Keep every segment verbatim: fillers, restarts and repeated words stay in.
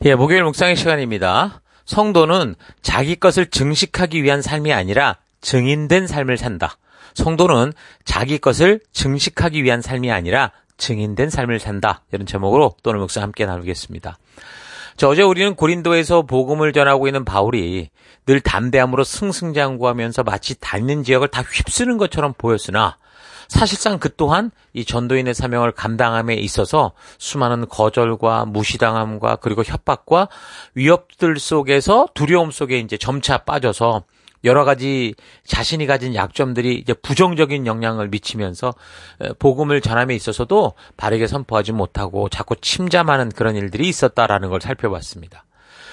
예, 목요일 묵상의 시간입니다. 성도는 자기 것을 증식하기 위한 삶이 아니라 증인된 삶을 산다. 성도는 자기 것을 증식하기 위한 삶이 아니라 증인된 삶을 산다. 이런 제목으로 또 오늘 묵상 함께 나누겠습니다. 자, 어제 우리는 고린도에서 복음을 전하고 있는 바울이 늘 담대함으로 승승장구하면서 마치 닿는 지역을 다 휩쓰는 것처럼 보였으나 사실상 그 또한 이 전도인의 사명을 감당함에 있어서 수많은 거절과 무시당함과 그리고 협박과 위협들 속에서 두려움 속에 이제 점차 빠져서 여러 가지 자신이 가진 약점들이 이제 부정적인 영향을 미치면서 복음을 전함에 있어서도 바르게 선포하지 못하고 자꾸 침잠하는 그런 일들이 있었다라는 걸 살펴봤습니다.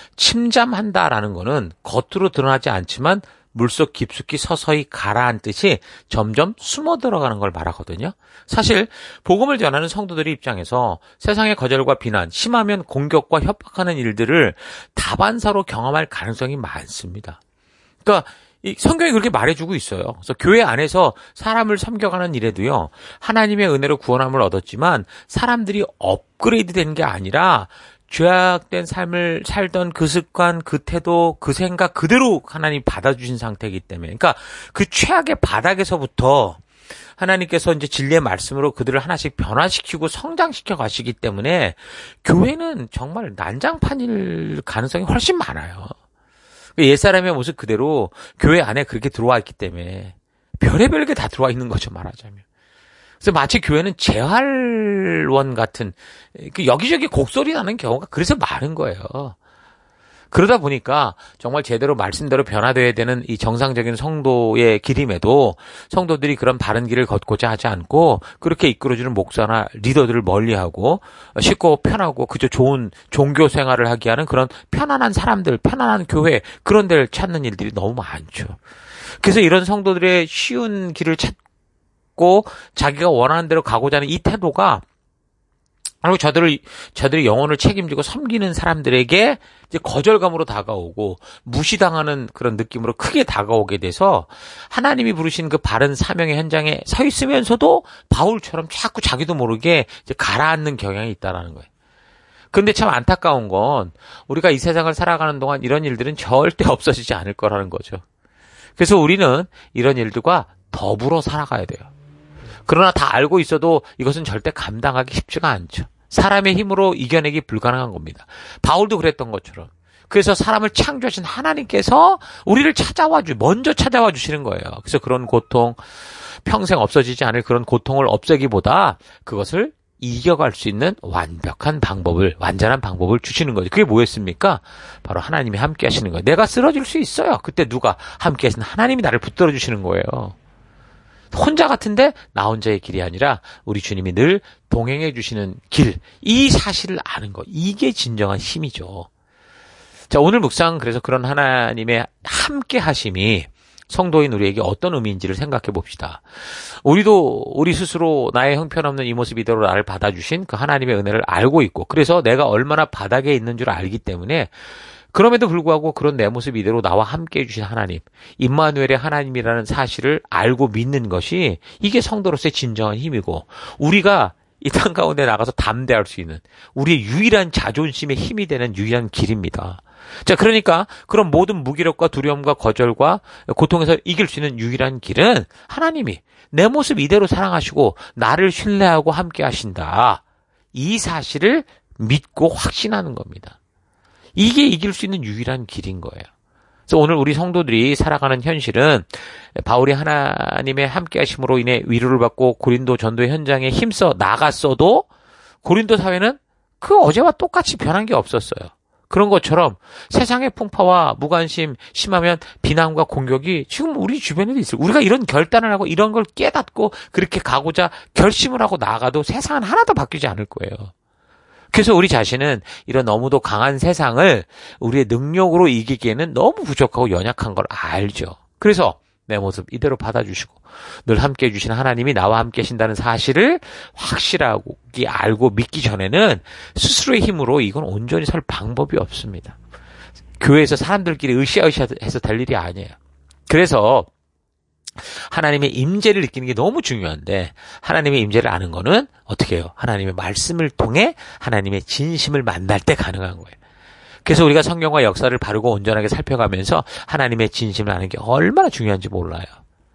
침잠한다라는 거는 겉으로 드러나지 않지만 물속 깊숙이 서서히 가라앉듯이 점점 숨어 들어가는 걸 말하거든요. 사실 복음을 전하는 성도들의 입장에서 세상의 거절과 비난, 심하면 공격과 협박하는 일들을 다반사로 경험할 가능성이 많습니다. 그러니까 이 성경이 그렇게 말해주고 있어요. 그래서 교회 안에서 사람을 섬겨가는 일에도요, 하나님의 은혜로 구원함을 얻었지만 사람들이 업그레이드 된 게 아니라 죄악된 삶을 살던 그 습관, 그 태도, 그 생각 그대로 하나님 받아주신 상태이기 때문에, 그러니까 그 최악의 바닥에서부터 하나님께서 이제 진리의 말씀으로 그들을 하나씩 변화시키고 성장시켜 가시기 때문에 교회는 정말 난장판일 가능성이 훨씬 많아요. 옛사람의 모습 그대로 교회 안에 그렇게 들어와 있기 때문에 별의별 게 다 들어와 있는 거죠, 말하자면. 그래서 마치 교회는 재활원 같은 여기저기 곡소리 나는 경우가 그래서 많은 거예요. 그러다 보니까 정말 제대로 말씀대로 변화되어야 되는 이 정상적인 성도의 길임에도 성도들이 그런 바른 길을 걷고자 하지 않고 그렇게 이끌어주는 목사나 리더들을 멀리하고 쉽고 편하고 그저 좋은 종교 생활을 하게 하는 그런 편안한 사람들, 편안한 교회, 그런 데를 찾는 일들이 너무 많죠. 그래서 이런 성도들의 쉬운 길을 찾고 자기가 원하는 대로 가고자 하는 이 태도가 그리고 저들을, 저들의 영혼을 책임지고 섬기는 사람들에게 이제 거절감으로 다가오고 무시당하는 그런 느낌으로 크게 다가오게 돼서 하나님이 부르신 그 바른 사명의 현장에 서 있으면서도 바울처럼 자꾸 자기도 모르게 이제 가라앉는 경향이 있다라는 거예요. 근데 참 안타까운 건 우리가 이 세상을 살아가는 동안 이런 일들은 절대 없어지지 않을 거라는 거죠. 그래서 우리는 이런 일들과 더불어 살아가야 돼요. 그러나 다 알고 있어도 이것은 절대 감당하기 쉽지가 않죠. 사람의 힘으로 이겨내기 불가능한 겁니다. 바울도 그랬던 것처럼. 그래서 사람을 창조하신 하나님께서 우리를 찾아와 주, 먼저 찾아와 주시는 거예요. 그래서 그런 고통, 평생 없어지지 않을 그런 고통을 없애기보다 그것을 이겨갈 수 있는 완벽한 방법을, 완전한 방법을 주시는 거죠. 그게 뭐였습니까? 바로 하나님이 함께 하시는 거예요. 내가 쓰러질 수 있어요. 그때 누가 함께 하시는 하나님이 나를 붙들어 주시는 거예요. 혼자 같은데 나 혼자의 길이 아니라 우리 주님이 늘 동행해 주시는 길, 이 사실을 아는 거, 이게 진정한 힘이죠. 자, 오늘 묵상 그래서 그런 하나님의 함께 하심이 성도인 우리에게 어떤 의미인지를 생각해 봅시다. 우리도 우리 스스로 나의 형편없는 이 모습 이대로 나를 받아주신 그 하나님의 은혜를 알고 있고, 그래서 내가 얼마나 바닥에 있는 줄 알기 때문에 그럼에도 불구하고 그런 내 모습 이대로 나와 함께 해주신 하나님, 임마누엘의 하나님이라는 사실을 알고 믿는 것이 이게 성도로서의 진정한 힘이고, 우리가 이 땅 가운데 나가서 담대할 수 있는 우리의 유일한 자존심의 힘이 되는 유일한 길입니다. 자, 그러니까 그런 모든 무기력과 두려움과 거절과 고통에서 이길 수 있는 유일한 길은 하나님이 내 모습 이대로 사랑하시고 나를 신뢰하고 함께 하신다. 이 사실을 믿고 확신하는 겁니다. 이게 이길 수 있는 유일한 길인 거예요. 그래서 오늘 우리 성도들이 살아가는 현실은 바울이 하나님의 함께 하심으로 인해 위로를 받고 고린도 전도의 현장에 힘써 나갔어도 고린도 사회는 그 어제와 똑같이 변한 게 없었어요. 그런 것처럼 세상의 풍파와 무관심, 심하면 비난과 공격이 지금 우리 주변에도 있어요. 우리가 이런 결단을 하고 이런 걸 깨닫고 그렇게 가고자 결심을 하고 나가도 세상은 하나도 바뀌지 않을 거예요. 그래서 우리 자신은 이런 너무도 강한 세상을 우리의 능력으로 이기기에는 너무 부족하고 연약한 걸 알죠. 그래서 내 모습 이대로 받아주시고 늘 함께 해주신 하나님이 나와 함께 하신다는 사실을 확실하고 알고 믿기 전에는 스스로의 힘으로 이건 온전히 살 방법이 없습니다. 교회에서 사람들끼리 으쌰으쌰해서 될 일이 아니에요. 그래서 하나님의 임재를 느끼는 게 너무 중요한데, 하나님의 임재를 아는 거는 어떻게 해요? 하나님의 말씀을 통해 하나님의 진심을 만날 때 가능한 거예요. 그래서 우리가 성경과 역사를 바르고 온전하게 살펴가면서 하나님의 진심을 아는 게 얼마나 중요한지 몰라요.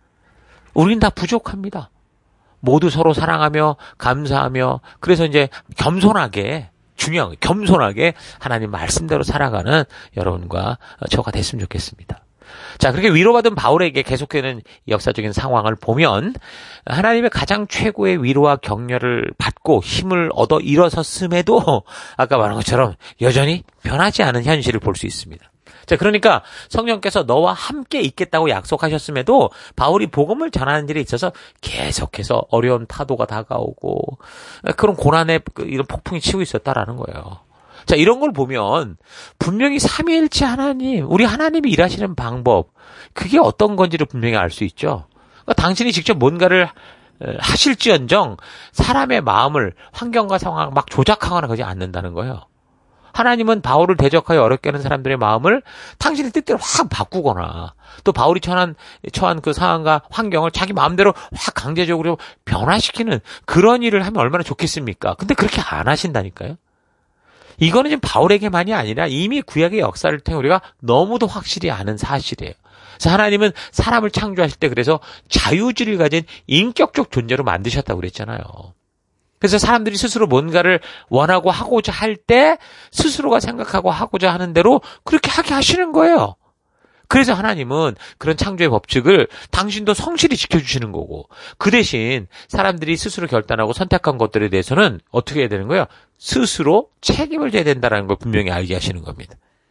우린 다 부족합니다. 모두 서로 사랑하며 감사하며 그래서 이제 겸손하게 중요한 거예요. 겸손하게 하나님 말씀대로 살아가는 여러분과 저가 됐으면 좋겠습니다. 자, 그렇게 위로받은 바울에게 계속되는 역사적인 상황을 보면 하나님의 가장 최고의 위로와 격려를 받고 힘을 얻어 일어섰음에도 아까 말한 것처럼 여전히 변하지 않은 현실을 볼 수 있습니다. 자, 그러니까 성령께서 너와 함께 있겠다고 약속하셨음에도 바울이 복음을 전하는 일에 있어서 계속해서 어려운 타도가 다가오고 그런 고난의 이런 폭풍이 치고 있었다라는 거예요. 자, 이런 걸 보면 분명히 삼위일체 하나님, 우리 하나님이 일하시는 방법, 그게 어떤 건지를 분명히 알 수 있죠. 그러니까 당신이 직접 뭔가를 하실지언정 사람의 마음을 환경과 상황을 막 조작하거나 그러지 않는다는 거예요. 하나님은 바울을 대적하여 어렵게 하는 사람들의 마음을 당신의 뜻대로 확 바꾸거나 또 바울이 처한, 처한 그 상황과 환경을 자기 마음대로 확 강제적으로 변화시키는 그런 일을 하면 얼마나 좋겠습니까? 근데 그렇게 안 하신다니까요. 이거는 지금 바울에게만이 아니라 이미 구약의 역사를 통해 우리가 너무도 확실히 아는 사실이에요. 그래서 하나님은 사람을 창조하실 때 그래서 자유주의를 가진 인격적 존재로 만드셨다고 그랬잖아요. 그래서 사람들이 스스로 뭔가를 원하고 하고자 할 때 스스로가 생각하고 하고자 하는 대로 그렇게 하게 하시는 거예요. 그래서 하나님은 그런 창조의 법칙을 당신도 성실히 지켜주시는 거고 그 대신 사람들이 스스로 결단하고 선택한 것들에 대해서는 어떻게 해야 되는 거예요? 스스로 책임을 져야 된다는 걸 분명히 알게 하시는 겁니다.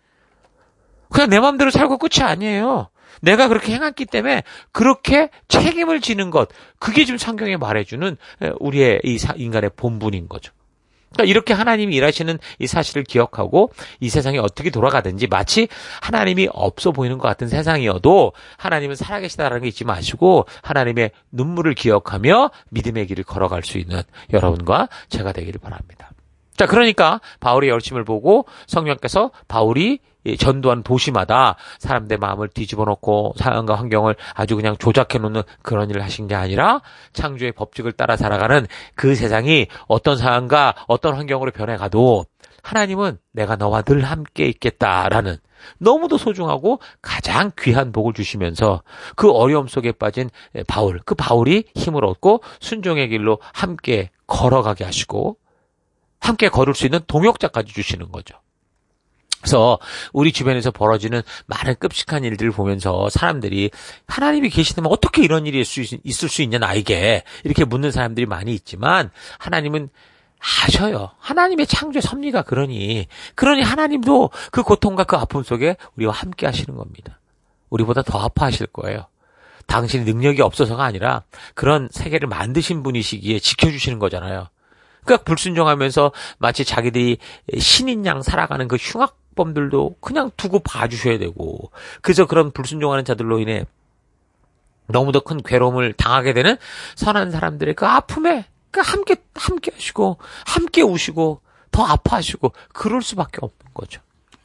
그냥 내 마음대로 살고 끝이 아니에요. 내가 그렇게 행했기 때문에 그렇게 책임을 지는 것, 그게 지금 성경에 말해주는 우리의 이 인간의 본분인 거죠. 그러니까 이렇게 하나님이 일하시는 이 사실을 기억하고 이 세상이 어떻게 돌아가든지 마치 하나님이 없어 보이는 것 같은 세상이어도 하나님은 살아계시다라는 게 잊지 마시고 하나님의 눈물을 기억하며 믿음의 길을 걸어갈 수 있는 여러분과 제가 되기를 바랍니다. 자, 그러니까 바울의 열심을 보고 성령께서 바울이 전도한 도시마다 사람들의 마음을 뒤집어 놓고 상황과 환경을 아주 그냥 조작해 놓는 그런 일을 하신 게 아니라 창조의 법칙을 따라 살아가는 그 세상이 어떤 상황과 어떤 환경으로 변해가도 하나님은 내가 너와 늘 함께 있겠다라는 너무도 소중하고 가장 귀한 복을 주시면서 그 어려움 속에 빠진 바울, 그 바울이 힘을 얻고 순종의 길로 함께 걸어가게 하시고 함께 걸을 수 있는 동역자까지 주시는 거죠. 그래서 우리 주변에서 벌어지는 많은 끔찍한 일들을 보면서 사람들이 하나님이 계시다면 어떻게 이런 일이 있을 수 있냐 나에게 이렇게 묻는 사람들이 많이 있지만 하나님은 아셔요. 하나님의 창조의 섭리가 그러니 그러니 하나님도 그 고통과 그 아픔 속에 우리와 함께 하시는 겁니다. 우리보다 더 아파하실 거예요. 당신이 능력이 없어서가 아니라 그런 세계를 만드신 분이시기에 지켜주시는 거잖아요. 그러니까 불순종하면서 마치 자기들이 신인 양 살아가는 그 흉악범들도 그냥 두고 봐주셔야 되고 그래서 그런 불순종하는 자들로 인해 너무도 큰 괴로움을 당하게 되는 선한 사람들의 그 아픔에 그 함께 함께 하시고 함께 우시고 더 아파하시고 그럴 수밖에 없는 거죠.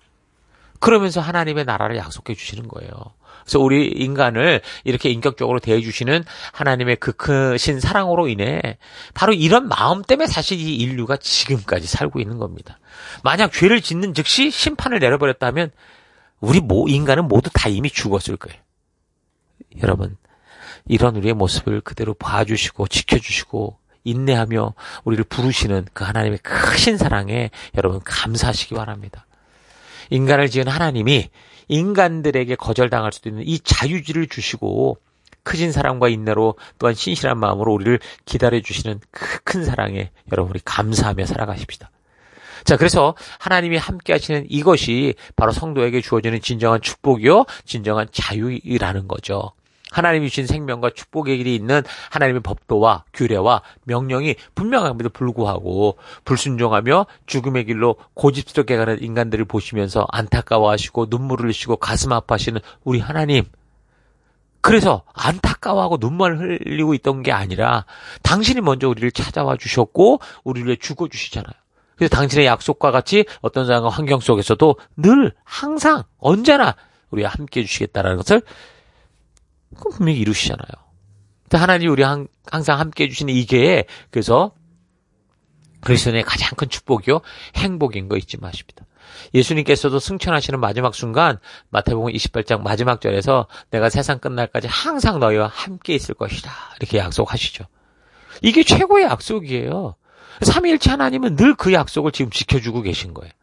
그러면서 하나님의 나라를 약속해 주시는 거예요. 그래서 우리 인간을 이렇게 인격적으로 대해주시는 하나님의 그 크신 사랑으로 인해 바로 이런 마음 때문에 사실 이 인류가 지금까지 살고 있는 겁니다. 만약 죄를 짓는 즉시 심판을 내려버렸다면 우리 모 인간은 모두 다 이미 죽었을 거예요. 여러분, 이런 우리의 모습을 그대로 봐주시고 지켜주시고 인내하며 우리를 부르시는 그 하나님의 크신 사랑에 여러분 감사하시기 바랍니다. 인간을 지은 하나님이 인간들에게 거절당할 수도 있는 이 자유지를 주시고 크신 사랑과 인내로 또한 신실한 마음으로 우리를 기다려주시는 그 큰 사랑에 여러분이 감사하며 살아가십시다. 자, 그래서 하나님이 함께 하시는 이것이 바로 성도에게 주어지는 진정한 축복이요 진정한 자유라는 거죠. 하나님이 주신 생명과 축복의 길이 있는 하나님의 법도와 규례와 명령이 분명함에도 불구하고 불순종하며 죽음의 길로 고집스럽게 가는 인간들을 보시면서 안타까워하시고 눈물을 흘리시고 가슴 아파하시는 우리 하나님. 그래서 안타까워하고 눈물을 흘리고 있던 게 아니라 당신이 먼저 우리를 찾아와 주셨고 우리를 죽어주시잖아요. 그래서 당신의 약속과 같이 어떤 상황과 환경 속에서도 늘 항상 언제나 우리와 함께 해주시겠다는 것을 그건 분명히 이루시잖아요. 하나님이 우리 항상 함께 해주시는 이게 그래서 그리스도인의 가장 큰 축복이요 행복인 거 잊지 마십니다. 예수님께서도 승천하시는 마지막 순간 마태복음 이십팔 장 마지막 절에서 내가 세상 끝날까지 항상 너희와 함께 있을 것이다. 이렇게 약속하시죠. 이게 최고의 약속이에요. 삼위일체 하나님은 늘 그 약속을 지금 지켜주고 계신 거예요.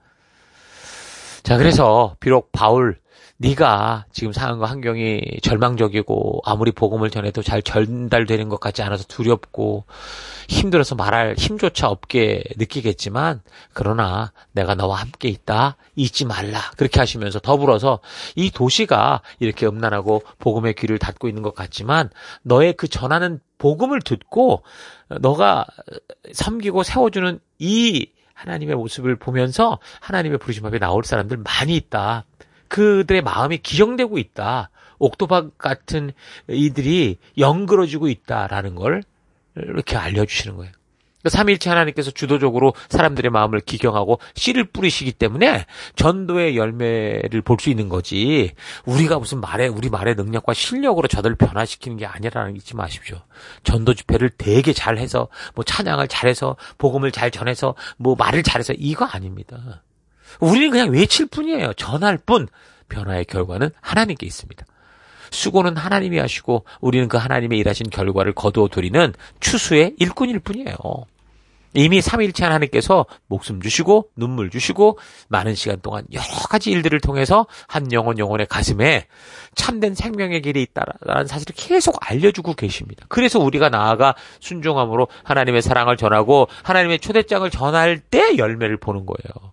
자, 그래서 비록 바울 네가 지금 상황과 환경이 절망적이고 아무리 복음을 전해도 잘 전달되는 것 같지 않아서 두렵고 힘들어서 말할 힘조차 없게 느끼겠지만 그러나 내가 너와 함께 있다. 잊지 말라. 그렇게 하시면서 더불어서 이 도시가 이렇게 음란하고 복음의 귀를 닫고 있는 것 같지만 너의 그 전하는 복음을 듣고 너가 섬기고 세워주는 이 하나님의 모습을 보면서 하나님의 부르심 앞에 나올 사람들 많이 있다. 그들의 마음이 기정되고 있다. 옥토박 같은 이들이 연그러지고 있다라는 걸 이렇게 알려주시는 거예요. 삼위일체 하나님께서 주도적으로 사람들의 마음을 기경하고 씨를 뿌리시기 때문에 전도의 열매를 볼 수 있는 거지. 우리가 무슨 말에 우리 말의 능력과 실력으로 저들을 변화시키는 게 아니라는 거 잊지 마십시오. 전도 집회를 되게 잘해서 뭐 찬양을 잘해서 복음을 잘 전해서 뭐 말을 잘해서 이거 아닙니다. 우리는 그냥 외칠 뿐이에요. 전할 뿐. 변화의 결과는 하나님께 있습니다. 수고는 하나님이 하시고 우리는 그 하나님의 일하신 결과를 거두어 드리는 추수의 일꾼일 뿐이에요. 이미 삼위일체 하나님께서 목숨 주시고 눈물 주시고 많은 시간 동안 여러 가지 일들을 통해서 한 영혼 영혼의 가슴에 참된 생명의 길이 있다라는 사실을 계속 알려주고 계십니다. 그래서 우리가 나아가 순종함으로 하나님의 사랑을 전하고 하나님의 초대장을 전할 때 열매를 보는 거예요.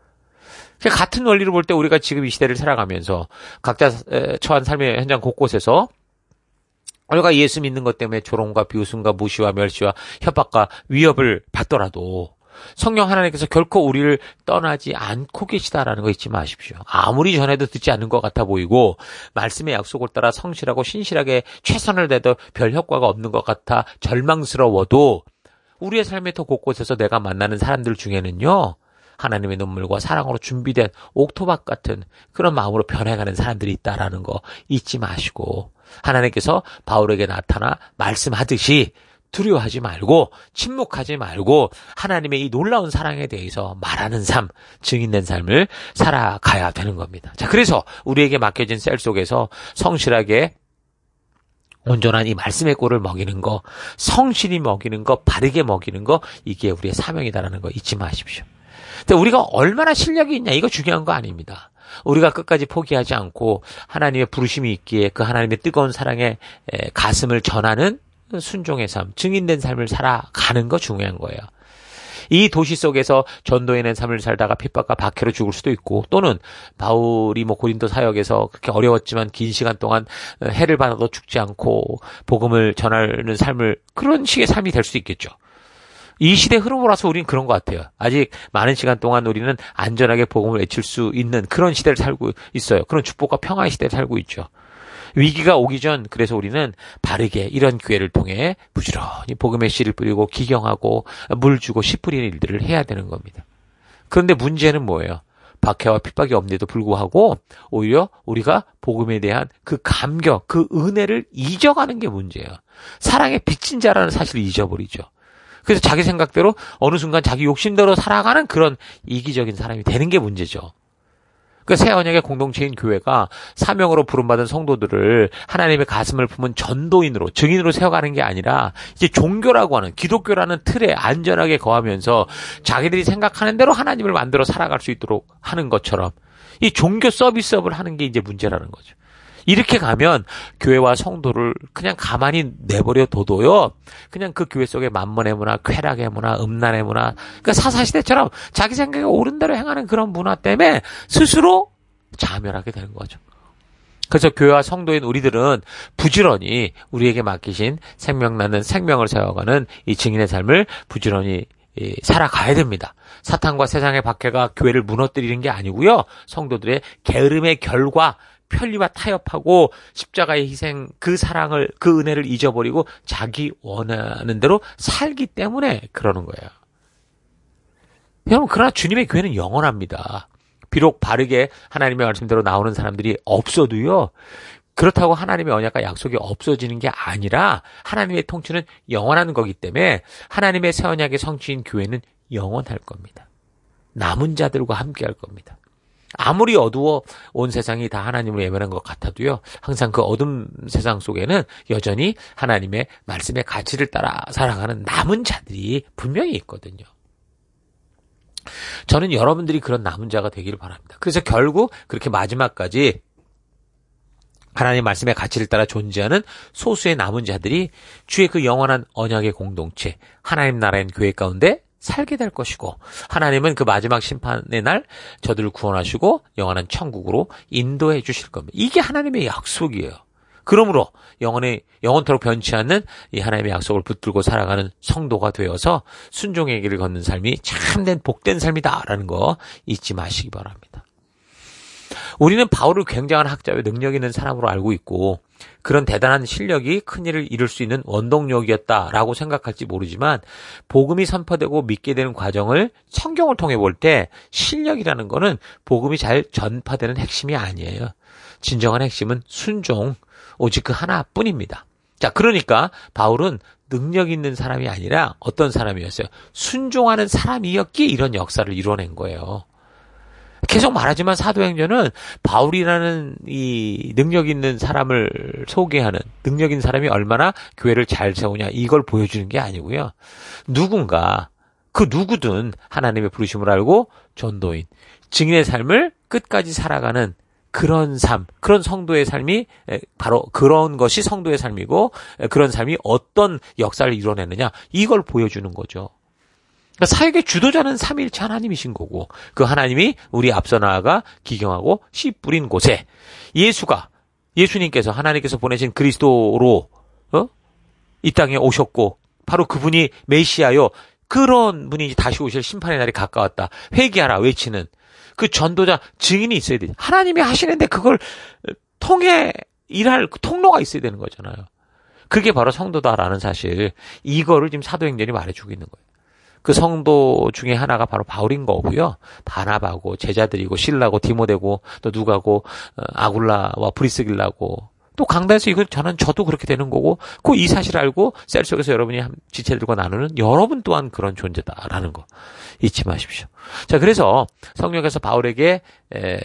같은 원리로 볼 때 우리가 지금 이 시대를 살아가면서 각자 처한 삶의 현장 곳곳에서 우리가 예수 믿는 것 때문에 조롱과 비웃음과 무시와 멸시와 협박과 위협을 받더라도 성령 하나님께서 결코 우리를 떠나지 않고 계시다라는 거 잊지 마십시오. 아무리 전해도 듣지 않는 것 같아 보이고 말씀의 약속을 따라 성실하고 신실하게 최선을 다해도 별 효과가 없는 것 같아 절망스러워도 우리의 삶의 더 곳곳에서 내가 만나는 사람들 중에는요. 하나님의 눈물과 사랑으로 준비된 옥토박 같은 그런 마음으로 변해가는 사람들이 있다라는 거 잊지 마시고 하나님께서 바울에게 나타나 말씀하듯이 두려워하지 말고 침묵하지 말고 하나님의 이 놀라운 사랑에 대해서 말하는 삶, 증인된 삶을 살아가야 되는 겁니다. 자, 그래서 우리에게 맡겨진 셀 속에서 성실하게 온전한 이 말씀의 꼴을 먹이는 거, 성실히 먹이는 거, 바르게 먹이는 거 이게 우리의 사명이다라는 거 잊지 마십시오. 근데 우리가 얼마나 실력이 있냐 이거 중요한 거 아닙니다. 우리가 끝까지 포기하지 않고 하나님의 부르심이 있기에 그 하나님의 뜨거운 사랑의 가슴을 전하는 순종의 삶, 증인된 삶을 살아가는 거 중요한 거예요. 이 도시 속에서 전도해낸 삶을 살다가 핍박과 박해로 죽을 수도 있고 또는 바울이 뭐 고린도 사역에서 그렇게 어려웠지만 긴 시간 동안 해를 받아도 죽지 않고 복음을 전하는 삶을 그런 식의 삶이 될 수 있겠죠. 이 시대 흐름으로서 우리는 그런 것 같아요. 아직 많은 시간 동안 우리는 안전하게 복음을 외칠 수 있는 그런 시대를 살고 있어요. 그런 축복과 평화의 시대를 살고 있죠. 위기가 오기 전 그래서 우리는 바르게 이런 기회를 통해 부지런히 복음의 씨를 뿌리고 기경하고 물 주고 씨 뿌리는 일들을 해야 되는 겁니다. 그런데 문제는 뭐예요? 박해와 핍박이 없는데도 불구하고 오히려 우리가 복음에 대한 그 감격, 그 은혜를 잊어가는 게 문제예요. 사랑의 빚진 자라는 사실을 잊어버리죠. 그래서 자기 생각대로 어느 순간 자기 욕심대로 살아가는 그런 이기적인 사람이 되는 게 문제죠. 그 새 언약의 공동체인 교회가 사명으로 부름받은 성도들을 하나님의 가슴을 품은 전도인으로 증인으로 세워가는 게 아니라 이제 종교라고 하는 기독교라는 틀에 안전하게 거하면서 자기들이 생각하는 대로 하나님을 만들어 살아갈 수 있도록 하는 것처럼 이 종교 서비스업을 하는 게 이제 문제라는 거죠. 이렇게 가면 교회와 성도를 그냥 가만히 내버려 둬도요. 그냥 그 교회 속에 만mon의 문화, 쾌락의 문화, 음란의 문화, 그러니까 사사시대처럼 자기 생각에 옳은 대로 행하는 그런 문화 때문에 스스로 자멸하게 되는 거죠. 그래서 교회와 성도인 우리들은 부지런히 우리에게 맡기신 생명나는 생명을 세워가는 이 증인의 삶을 부지런히 살아가야 됩니다. 사탄과 세상의 박해가 교회를 무너뜨리는 게 아니고요. 성도들의 게으름의 결과 편리와 타협하고 십자가의 희생, 그 사랑을, 그 은혜를 잊어버리고 자기 원하는 대로 살기 때문에 그러는 거예요. 여러분, 그러나 주님의 교회는 영원합니다. 비록 바르게 하나님의 말씀대로 나오는 사람들이 없어도요. 그렇다고 하나님의 언약과 약속이 없어지는 게 아니라 하나님의 통치는 영원한 거기 때문에 하나님의 새 언약의 성취인 교회는 영원할 겁니다. 남은 자들과 함께 할 겁니다. 아무리 어두워 온 세상이 다 하나님을 외면한 것 같아도요, 항상 그 어둠 세상 속에는 여전히 하나님의 말씀의 가치를 따라 살아가는 남은 자들이 분명히 있거든요. 저는 여러분들이 그런 남은 자가 되기를 바랍니다. 그래서 결국 그렇게 마지막까지 하나님 말씀의 가치를 따라 존재하는 소수의 남은 자들이 주의 그 영원한 언약의 공동체, 하나님 나라인 교회 가운데 살게 될 것이고, 하나님은 그 마지막 심판의 날 저들을 구원하시고 영원한 천국으로 인도해 주실 겁니다. 이게 하나님의 약속이에요. 그러므로 영원히 영원토록 변치 않는 이 하나님의 약속을 붙들고 살아가는 성도가 되어서 순종의 길을 걷는 삶이 참된 복된 삶이다라는 거 잊지 마시기 바랍니다. 우리는 바울을 굉장한 학자와 능력 있는 사람으로 알고 있고, 그런 대단한 실력이 큰일을 이룰 수 있는 원동력이었다라고 생각할지 모르지만, 복음이 선포되고 믿게 되는 과정을 성경을 통해 볼 때 실력이라는 거는 복음이 잘 전파되는 핵심이 아니에요. 진정한 핵심은 순종, 오직 그 하나뿐입니다. 자, 그러니까 바울은 능력 있는 사람이 아니라 어떤 사람이었어요? 순종하는 사람이었기에 이런 역사를 이뤄낸 거예요. 계속 말하지만 사도행전은 바울이라는 이 능력 있는 사람을 소개하는, 능력 있는 사람이 얼마나 교회를 잘 세우냐 이걸 보여주는 게 아니고요. 누군가, 그 누구든 하나님의 부르심을 알고 전도인, 증인의 삶을 끝까지 살아가는 그런 삶, 그런 성도의 삶이 바로 그런 것이 성도의 삶이고, 그런 삶이 어떤 역사를 이뤄내느냐 이걸 보여주는 거죠. 그러니까 사역의 주도자는 삼위일체 하나님이신 거고, 그 하나님이 우리 앞서 나아가 기경하고 씨 뿌린 곳에 예수가, 예수님께서 하나님께서 보내신 그리스도로 어? 이 땅에 오셨고, 바로 그분이 메시아요, 그런 분이 다시 오실 심판의 날이 가까웠다, 회개하라 외치는 그 전도자, 증인이 있어야 돼. 하나님이 하시는데 그걸 통해 일할 통로가 있어야 되는 거잖아요. 그게 바로 성도다라는 사실, 이거를 지금 사도행전이 말해주고 있는 거예요. 그 성도 중에 하나가 바로 바울인 거고요. 바나바고 제자들이고 실라고 디모데고 또 누가고 아굴라와 브리스길라고, 또 강단에서 이거 저는 저도 그렇게 되는 거고, 그 이 사실을 알고 셀 속에서 여러분이 지체들과 나누는 여러분 또한 그런 존재다라는 거 잊지 마십시오. 자, 그래서 성령께서 바울에게 에,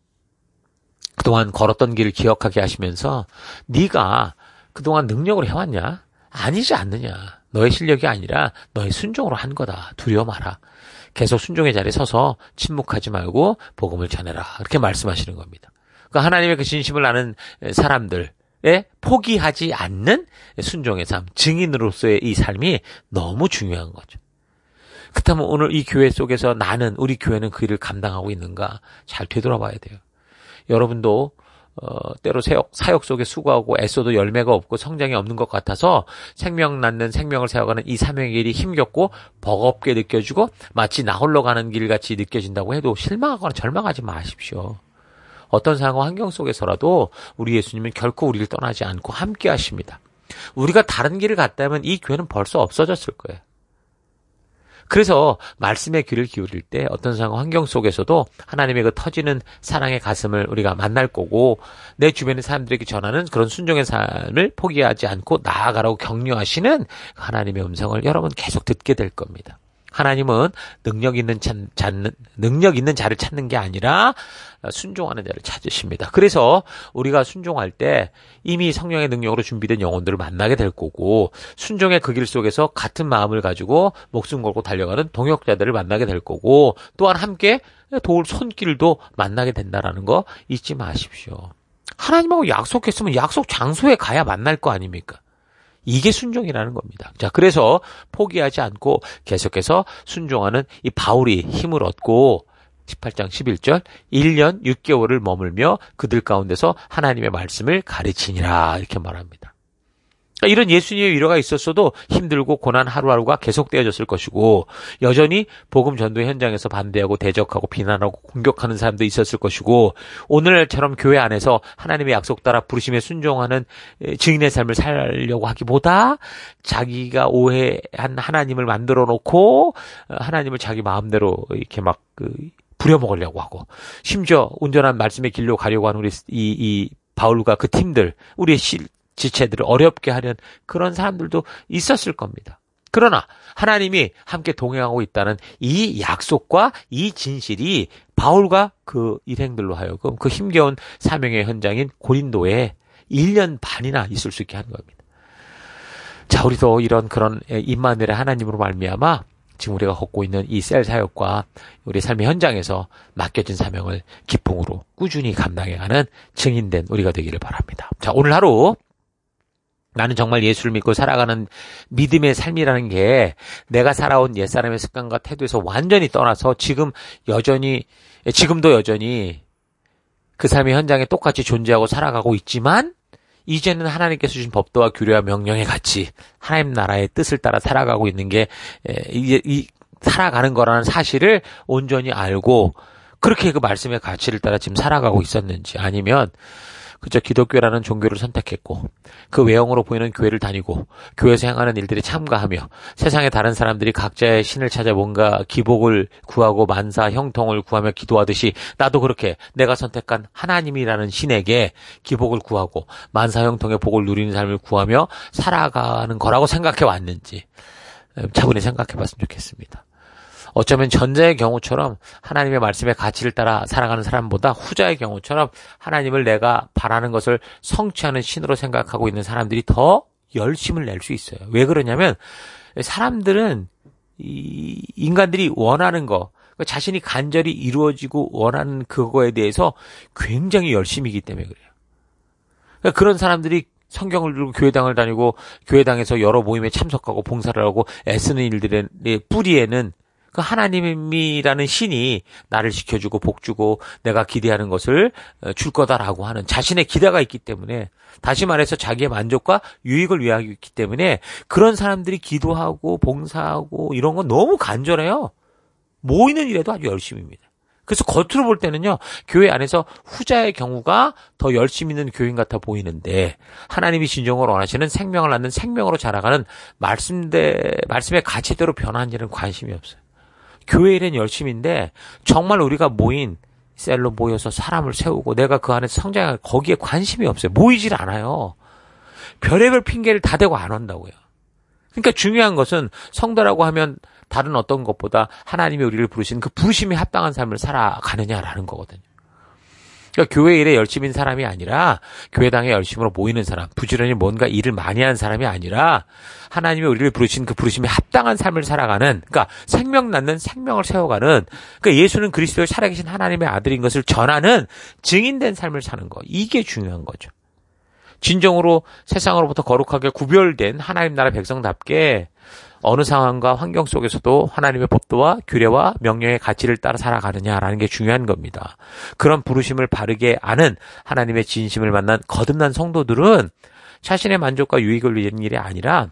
그동안 걸었던 길을 기억하게 하시면서, 네가 그동안 능력으로 해왔냐? 아니지 않느냐. 너의 실력이 아니라 너의 순종으로 한 거다. 두려워 마라. 계속 순종의 자리에 서서 침묵하지 말고 복음을 전해라. 이렇게 말씀하시는 겁니다. 그러니까 하나님의 그 진심을 아는 사람들의 포기하지 않는 순종의 삶, 증인으로서의 이 삶이 너무 중요한 거죠. 그렇다면 오늘 이 교회 속에서 나는, 우리 교회는 그 일을 감당하고 있는가 잘 되돌아봐야 돼요. 여러분도 어, 때로 사역, 사역 속에 수고하고 애써도 열매가 없고 성장이 없는 것 같아서 생명 낳는, 생명을 세워가는 이 사명의 길이 힘겹고 버겁게 느껴지고 마치 나 홀로 가는 길같이 느껴진다고 해도 실망하거나 절망하지 마십시오. 어떤 상황 환경 속에서라도 우리 예수님은 결코 우리를 떠나지 않고 함께 하십니다. 우리가 다른 길을 갔다면 이 교회는 벌써 없어졌을 거예요. 그래서 말씀의 귀를 기울일 때 어떤 상황 환경 속에서도 하나님의 그 터지는 사랑의 가슴을 우리가 만날 거고, 내 주변의 사람들에게 전하는 그런 순종의 삶을 포기하지 않고 나아가라고 격려하시는 하나님의 음성을 여러분 계속 듣게 될 겁니다. 하나님은 능력 있는 자, 찾는, 능력 있는 자를 찾는 게 아니라 순종하는 자를 찾으십니다. 그래서 우리가 순종할 때 이미 성령의 능력으로 준비된 영혼들을 만나게 될 거고, 순종의 그 길 속에서 같은 마음을 가지고 목숨 걸고 달려가는 동역자들을 만나게 될 거고, 또한 함께 도울 손길도 만나게 된다라는 거 잊지 마십시오. 하나님하고 약속했으면 약속 장소에 가야 만날 거 아닙니까? 이게 순종이라는 겁니다. 자, 그래서 포기하지 않고 계속해서 순종하는 이 바울이 힘을 얻고 십팔 장 십일 절 일 년 육 개월을 머물며 그들 가운데서 하나님의 말씀을 가르치니라 이렇게 말합니다. 그러니까 이런 예수님의 위로가 있었어도 힘들고 고난 하루하루가 계속되어졌을 것이고, 여전히 복음 전도 현장에서 반대하고 대적하고 비난하고 공격하는 사람도 있었을 것이고, 오늘처럼 교회 안에서 하나님의 약속 따라 부르심에 순종하는 증인의 삶을 살려고 하기보다 자기가 오해한 하나님을 만들어 놓고 하나님을 자기 마음대로 이렇게 막 그 부려먹으려고 하고, 심지어 온전한 말씀의 길로 가려고 하는 우리 이, 이 바울과 그 팀들, 우리의 실 지체들을 어렵게 하려는 그런 사람들도 있었을 겁니다. 그러나 하나님이 함께 동행하고 있다는 이 약속과 이 진실이 바울과 그 일행들로 하여금 그 힘겨운 사명의 현장인 고린도에 일 년 반이나 있을 수 있게 하는 겁니다. 자, 우리도 이런 그런 임마누엘의 하나님으로 말미암아 지금 우리가 걷고 있는 이 셀 사역과 우리 삶의 현장에서 맡겨진 사명을 기쁨으로 꾸준히 감당해가는 증인된 우리가 되기를 바랍니다. 자, 오늘 하루 나는 정말 예수를 믿고 살아가는 믿음의 삶이라는 게 내가 살아온 옛사람의 습관과 태도에서 완전히 떠나서 지금 여전히, 지금도 여전히 그 삶의 현장에 똑같이 존재하고 살아가고 있지만 이제는 하나님께서 주신 법도와 규례와 명령에 같이 하나님 나라의 뜻을 따라 살아가고 있는 게 이, 이 살아가는 거라는 사실을 온전히 알고 그렇게 그 말씀의 가치를 따라 지금 살아가고 있었는지, 아니면 그저 기독교라는 종교를 선택했고 그 외형으로 보이는 교회를 다니고 교회에서 행하는 일들에 참가하며 세상의 다른 사람들이 각자의 신을 찾아 뭔가 기복을 구하고 만사 형통을 구하며 기도하듯이 나도 그렇게 내가 선택한 하나님이라는 신에게 기복을 구하고 만사 형통의 복을 누리는 삶을 구하며 살아가는 거라고 생각해 왔는지 차분히 생각해 봤으면 좋겠습니다. 어쩌면 전자의 경우처럼 하나님의 말씀의 가치를 따라 살아가는 사람보다 후자의 경우처럼 하나님을 내가 바라는 것을 성취하는 신으로 생각하고 있는 사람들이 더 열심을 낼 수 있어요. 왜 그러냐면 사람들은 이 인간들이 원하는 거, 자신이 간절히 이루어지고 원하는 그거에 대해서 굉장히 열심이기 때문에 그래요. 그러니까 그런 사람들이 성경을 들고 교회당을 다니고 교회당에서 여러 모임에 참석하고 봉사를 하고 애쓰는 일들의 뿌리에는 그 하나님이라는 신이 나를 지켜주고 복주고 내가 기대하는 것을 줄 거다라고 하는 자신의 기대가 있기 때문에, 다시 말해서 자기의 만족과 유익을 위하고 있기 때문에 그런 사람들이 기도하고 봉사하고 이런 건 너무 간절해요. 모이는 일에도 아주 열심입니다. 그래서 겉으로 볼 때는요, 교회 안에서 후자의 경우가 더 열심히 있는 교인 같아 보이는데 하나님이 진정으로 원하시는 생명을 낳는 생명으로 자라가는 말씀대, 말씀의 가치대로 변하는 일은 관심이 없어요. 교회 일은 열심인데 정말 우리가 모인 셀로 모여서 사람을 세우고 내가 그 안에 성장할 거기에 관심이 없어요. 모이질 않아요. 별의별 핑계를 다 대고 안 온다고요. 그러니까 중요한 것은 성도라고 하면 다른 어떤 것보다 하나님이 우리를 부르신 그 부르심에 합당한 삶을 살아가느냐라는 거거든요. 그러니까 교회 일에 열심인 사람이 아니라 교회당에 열심으로 모이는 사람, 부지런히 뭔가 일을 많이 하는 사람이 아니라 하나님이 우리를 부르신 그 부르심에 합당한 삶을 살아가는, 그러니까 생명 낳는 생명을 세워가는, 그러니까 예수는 그리스도의 살아계신 하나님의 아들인 것을 전하는 증인된 삶을 사는 거, 이게 중요한 거죠. 진정으로 세상으로부터 거룩하게 구별된 하나님 나라 백성답게 어느 상황과 환경 속에서도 하나님의 법도와 규례와 명령의 가치를 따라 살아가느냐라는 게 중요한 겁니다. 그런 부르심을 바르게 아는 하나님의 진심을 만난 거듭난 성도들은 자신의 만족과 유익을 위한 일이 아니라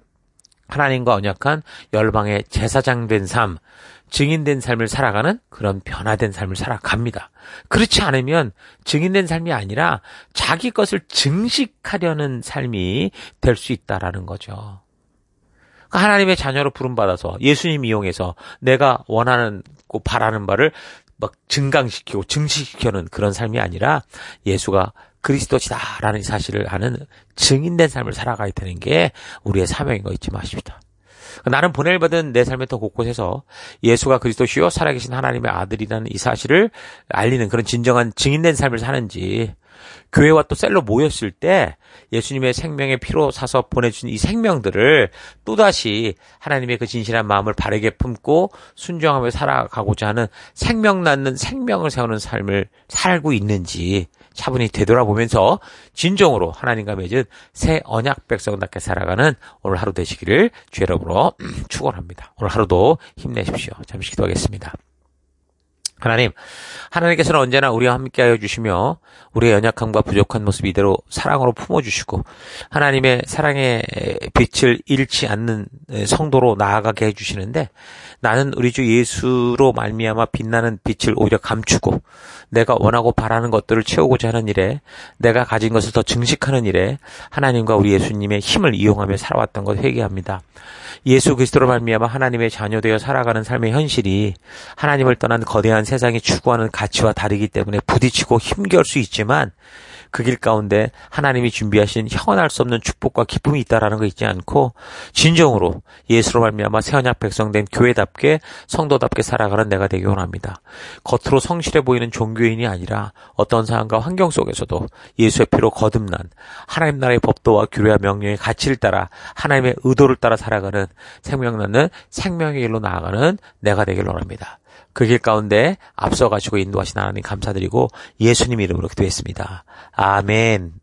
하나님과 언약한 열방의 제사장 된 삶, 증인된 삶을 살아가는 그런 변화된 삶을 살아갑니다. 그렇지 않으면 증인된 삶이 아니라 자기 것을 증식하려는 삶이 될 수 있다라는 거죠. 하나님의 자녀로 부름받아서 예수님 이용해서 내가 원하는 고 바라는 바를 막 증강시키고 증식시키는 그런 삶이 아니라 예수가 그리스도시다라는 사실을 아는 증인된 삶을 살아가야 되는 게 우리의 사명인 거 잊지 마십시다. 나는 보냄을 받은 내 삶의 더 곳곳에서 예수가 그리스도시요 살아계신 하나님의 아들이라는 이 사실을 알리는 그런 진정한 증인된 삶을 사는지, 교회와 또 셀로 모였을 때 예수님의 생명의 피로 사서 보내준 이 생명들을 또다시 하나님의 그 진실한 마음을 바르게 품고 순종하며 살아가고자 하는 생명 낳는 생명을 세우는 삶을 살고 있는지 차분히 되돌아보면서 진정으로 하나님과 맺은 새 언약 백성답게 살아가는 오늘 하루 되시기를 주 여러분으로 축원합니다. 오늘 하루도 힘내십시오. 잠시 기도하겠습니다. 하나님, 하나님께서는 언제나 우리와 함께하여 주시며 우리의 연약함과 부족한 모습 이대로 사랑으로 품어주시고 하나님의 사랑의 빛을 잃지 않는 성도로 나아가게 해주시는데, 나는 우리 주 예수로 말미암아 빛나는 빛을 오히려 감추고 내가 원하고 바라는 것들을 채우고자 하는 일에, 내가 가진 것을 더 증식하는 일에 하나님과 우리 예수님의 힘을 이용하며 살아왔던 것 회개합니다. 예수 그리스도로 말미암아 하나님의 자녀되어 살아가는 삶의 현실이 하나님을 떠난 거대한 또한 세상이 추구하는 가치와 다르기 때문에 부딪히고 힘겨울 수 있지만 그 길 가운데 하나님이 준비하신 형언할 수 없는 축복과 기쁨이 있다라는 거 잊지 않고 진정으로 예수로 말미암아 새 언약 백성된 교회답게 성도답게 살아가는 내가 되기 원합니다. 겉으로 성실해 보이는 종교인이 아니라 어떤 상황과 환경 속에서도 예수의 피로 거듭난 하나님 나라의 법도와 규례와 명령의 가치를 따라 하나님의 의도를 따라 살아가는 생명 낳는 생명의 길로 나아가는 내가 되길 원합니다. 그 길 가운데 앞서가시고 인도하신 하나님 감사드리고 예수님 이름으로 기도했습니다. 아멘.